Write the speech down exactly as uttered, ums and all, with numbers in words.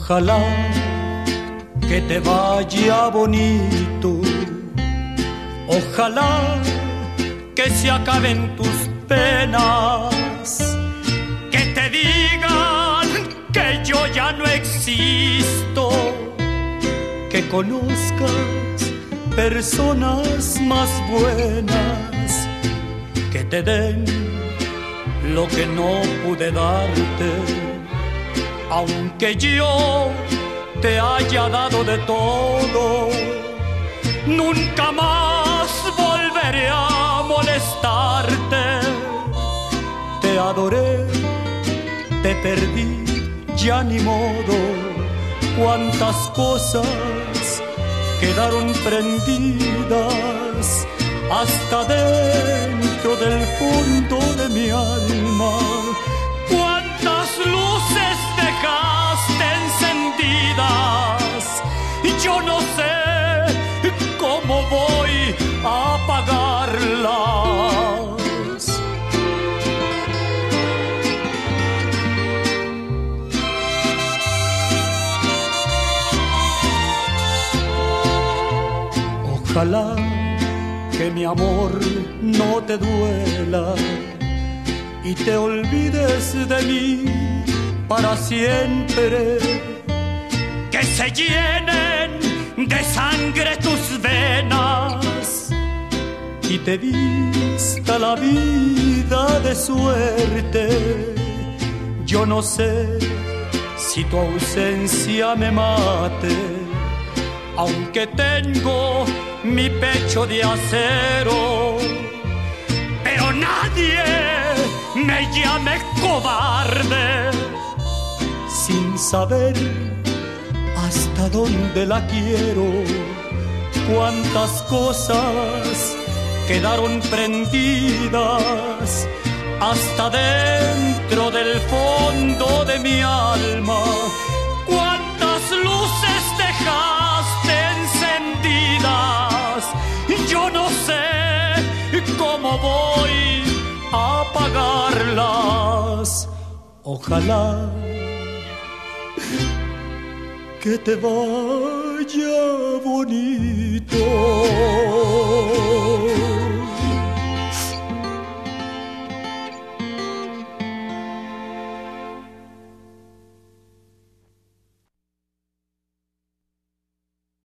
Ojalá que te vaya bonito, ojalá que se acaben tus penas, que te digan que yo ya no existo, que conozcas personas más buenas, que te den lo que no pude darte, aunque yo te haya dado de todo. Nunca más volveré a molestarte. Te adoré, te perdí, ya ni modo. Cuántas cosas quedaron prendidas hasta dentro del fondo de mi alma. Cuántas luces dejaste encendidas y yo no sé cómo voy a apagarlas. Ojalá que mi amor no te duela y te olvides de mí para siempre. Que se llenen de sangre tus venas y te vista la vida de suerte. Yo no sé si tu ausencia me mate, aunque tengo mi pecho de acero, pero nadie me llame cobarde sin saber hasta dónde la quiero. Cuántas cosas quedaron prendidas hasta dentro del fondo de mi alma. Cuántas luces dejaste encendidas y yo no sé cómo voy a apagarlas. Ojalá que te vaya bonito.